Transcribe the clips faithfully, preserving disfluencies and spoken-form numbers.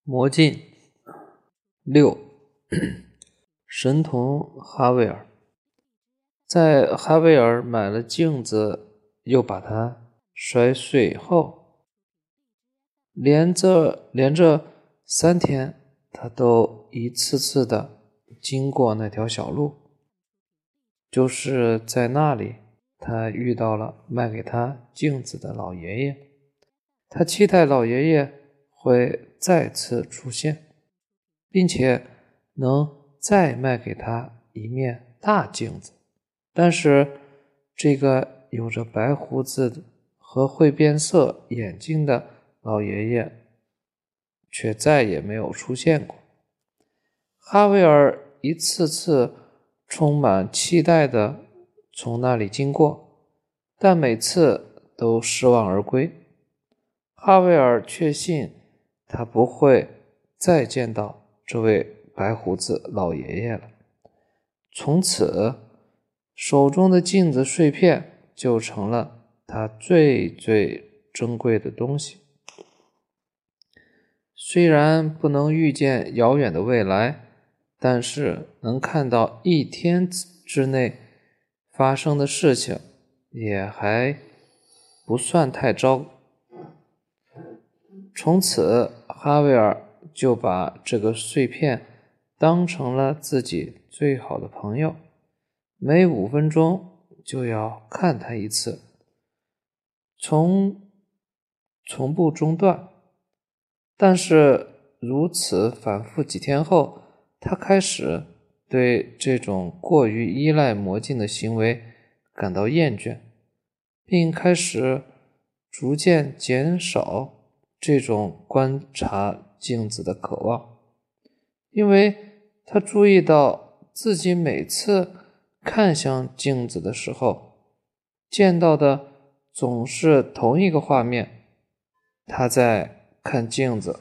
魔镜六神童哈维尔。在哈维尔买了镜子又把它摔碎后，连着连着三天，他都一次次的经过那条小路。就是在那里，他遇到了卖给他镜子的老爷爷。他期待老爷爷会再次出现，并且能再卖给他一面大镜子。但是这个有着白胡子和会变色眼睛的老爷爷却再也没有出现过。哈维尔一次次充满期待地从那里经过，但每次都失望而归。哈维尔确信他不会再见到这位白胡子老爷爷了。从此，手中的镜子碎片就成了他最最珍贵的东西。虽然不能预见遥远的未来，但是能看到一天之内发生的事情，也还不算太糟。从此，哈维尔就把这个碎片当成了自己最好的朋友，每五分钟就要看他一次，从从不中断。但是如此反复几天后，他开始对这种过于依赖魔镜的行为感到厌倦，并开始逐渐减少这种观察镜子的渴望，因为他注意到自己每次看向镜子的时候，见到的总是同一个画面。他在看镜子，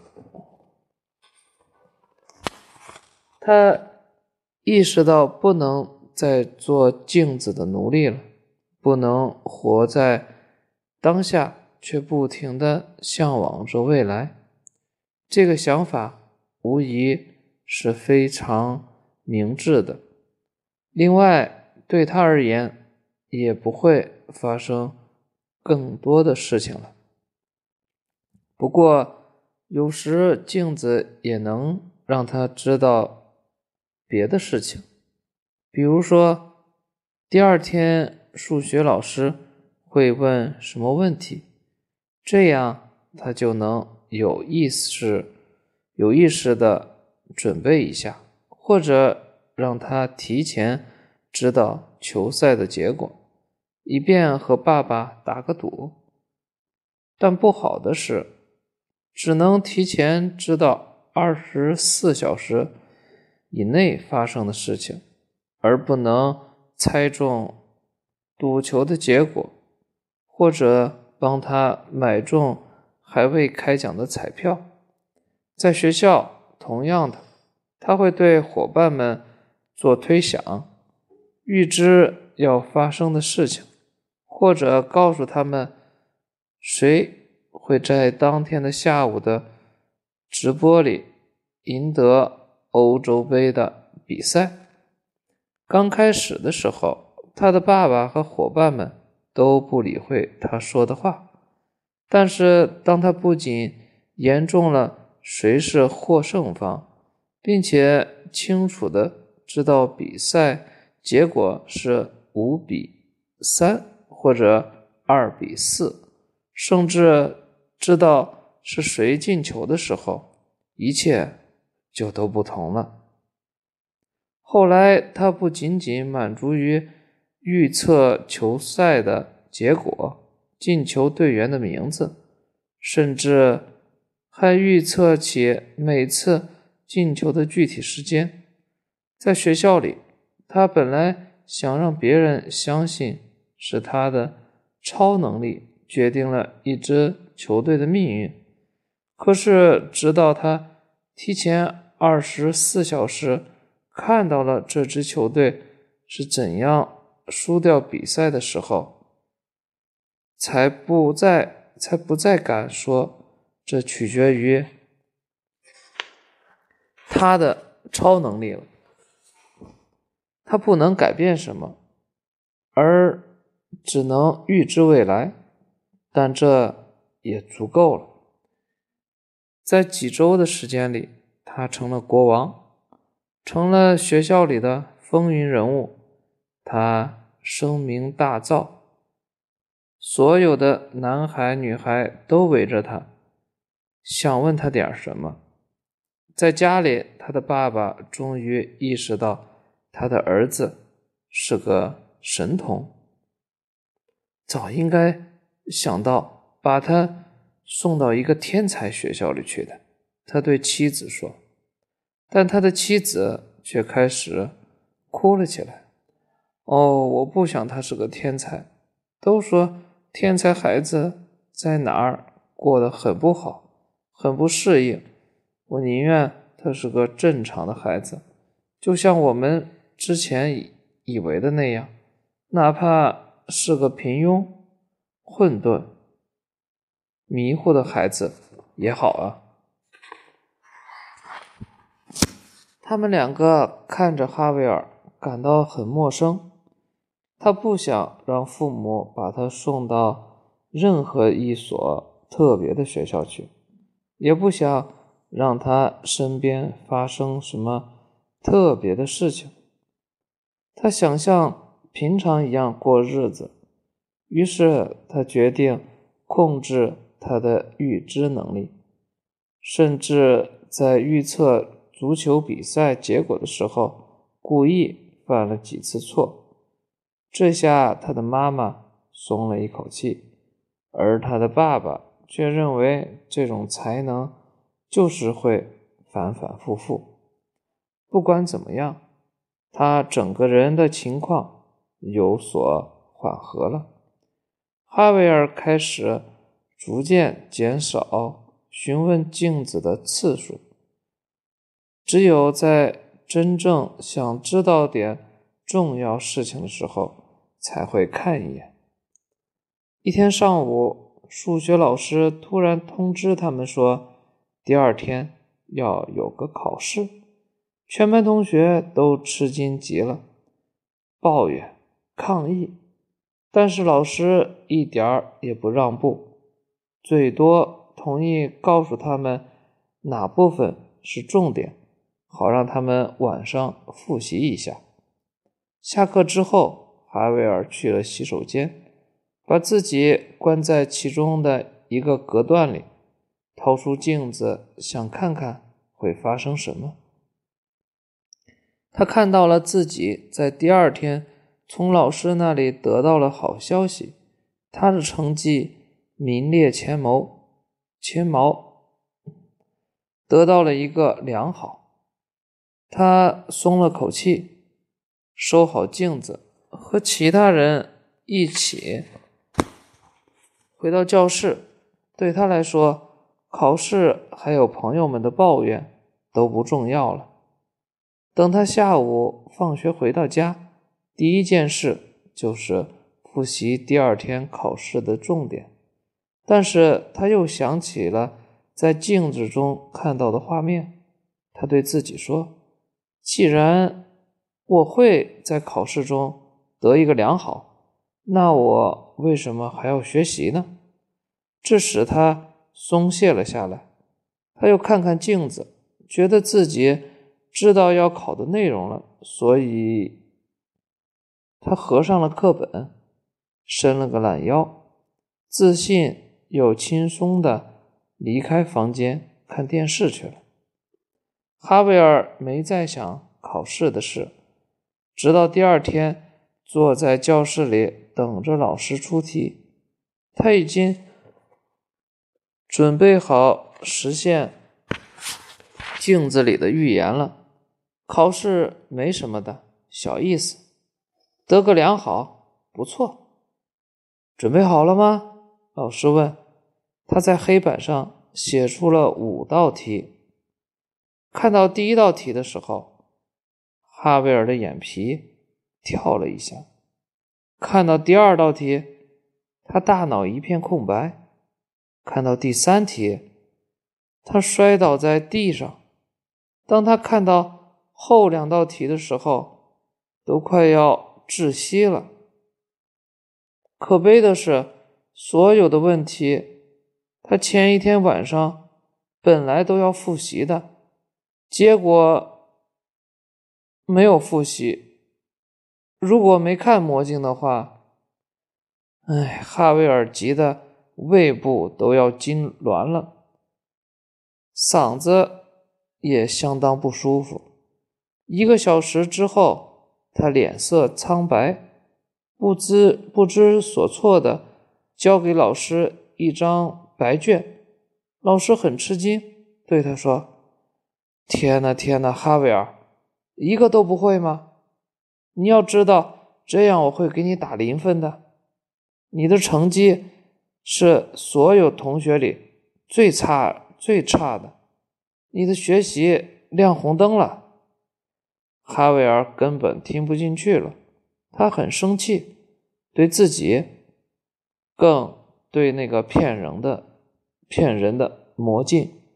他意识到不能再做镜子的奴隶了，不能活在当下却不停地向往着未来。这个想法无疑是非常明智的，另外对他而言也不会发生更多的事情了。不过有时镜子也能让他知道别的事情，比如说第二天数学老师会问什么问题，这样他就能有意识有意识的准备一下，或者让他提前知道球赛的结果，以便和爸爸打个赌。但不好的是，只能提前知道二十四小时以内发生的事情，而不能猜中赌球的结果，或者帮他买中还未开奖的彩票。在学校，同样的，他会对伙伴们做推想，预知要发生的事情，或者告诉他们谁会在当天的下午的直播里赢得欧洲杯的比赛。刚开始的时候，他的爸爸和伙伴们都不理会他说的话，但是当他不仅言中了谁是获胜方，并且清楚地知道比赛结果是五比三或者二比四，甚至知道是谁进球的时候，一切就都不同了。后来他不仅仅满足于预测球赛的结果、进球队员的名字，甚至还预测起每次进球的具体时间。在学校里，他本来想让别人相信是他的超能力决定了一支球队的命运，可是直到他提前二十四小时看到了这支球队是怎样输掉比赛的时候，才不再才不再敢说这取决于他的超能力了。他不能改变什么，而只能预知未来，但这也足够了。在几周的时间里，他成了国王，成了学校里的风云人物。他声名大噪，所有的男孩女孩都围着他，想问他点什么。在家里，他的爸爸终于意识到他的儿子是个神童，早应该想到把他送到一个天才学校里去的，他对妻子说。但他的妻子却开始哭了起来。哦，我不想他是个天才，都说天才孩子在哪儿过得很不好，很不适应，我宁愿他是个正常的孩子，就像我们之前以为的那样，哪怕是个平庸、混沌、迷糊的孩子也好啊。他们两个看着哈维尔感到很陌生，他不想让父母把他送到任何一所特别的学校去，也不想让他身边发生什么特别的事情。他想像平常一样过日子，于是他决定控制他的预知能力，甚至在预测足球比赛结果的时候故意犯了几次错。这下他的妈妈松了一口气，而他的爸爸却认为这种才能就是会反反复复。不管怎么样，他整个人的情况有所缓和了。哈维尔开始逐渐减少询问镜子的次数，只有在真正想知道点重要事情的时候才会看一眼。一天上午，数学老师突然通知他们说，第二天要有个考试。全班同学都吃惊极了，抱怨、抗议，但是老师一点儿也不让步，最多同意告诉他们哪部分是重点，好让他们晚上复习一下。下课之后，哈维尔去了洗手间，把自己关在其中的一个隔断里，掏出镜子想看看会发生什么。他看到了自己在第二天从老师那里得到了好消息，他的成绩名列前茅，前茅，得到了一个良好。他松了口气，收好镜子，和其他人一起回到教室。对他来说，考试还有朋友们的抱怨都不重要了。等他下午放学回到家，第一件事就是复习第二天考试的重点。但是他又想起了在镜子中看到的画面，他对自己说，既然我会在考试中得一个良好，那我为什么还要学习呢？这使他松懈了下来。他又看看镜子，觉得自己知道要考的内容了，所以他合上了课本，伸了个懒腰，自信又轻松地离开房间看电视去了。哈维尔没再想考试的事，直到第二天坐在教室里等着老师出题，他已经准备好实现镜子里的预言了。考试没什么的，小意思，得个良好，不错。准备好了吗？老师问。他在黑板上写出了五道题。看到第一道题的时候，哈维尔的眼皮跳了一下。看到第二道题，他大脑一片空白。看到第三题，他摔倒在地上。 当他看到后两道题的时候，都快要窒息了。可悲的是，所有的问题，他前一天晚上本来都要复习的，结果没有复习。如果没看魔镜的话，哎，哈维尔急得胃部都要痉挛了，嗓子也相当不舒服。一个小时之后，他脸色苍白，不知不知所措的交给老师一张白卷。老师很吃惊，对他说：天哪天哪，哈维尔，一个都不会吗？你要知道，这样我会给你打零分的。你的成绩是所有同学里最差最差的，你的学习亮红灯了。哈维尔根本听不进去了，他很生气，对自己，更对那个骗人的骗人的魔镜。